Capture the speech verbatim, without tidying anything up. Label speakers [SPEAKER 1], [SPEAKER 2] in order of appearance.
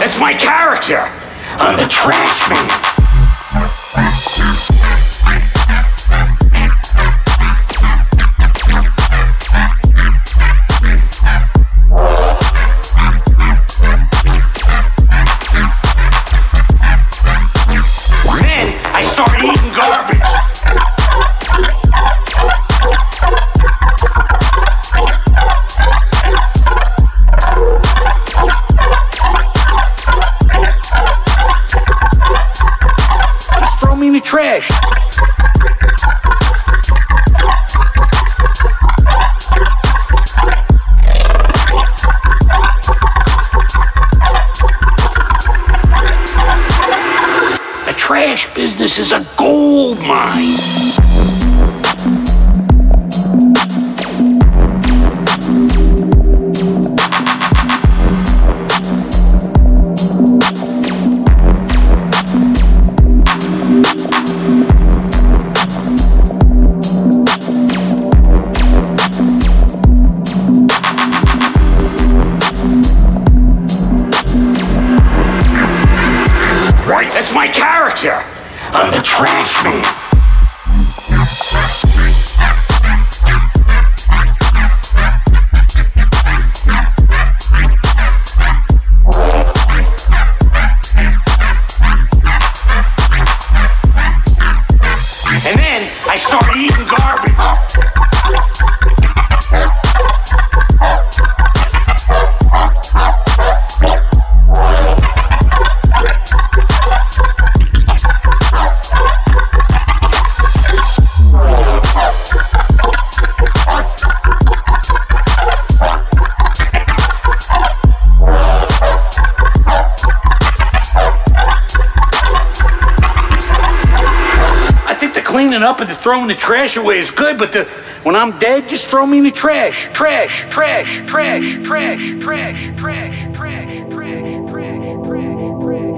[SPEAKER 1] That's my character. I'm the trash man.
[SPEAKER 2] Trash. The trash business is a gold mine. That's my character. I'm the trash man. And then I started eating garbage. Cleaning up and the throwing the trash away is good, but the, when I'm dead, just throw me in the trash. Trash, trash, trash, trash, trash, trash, trash, trash, trash, trash, trash.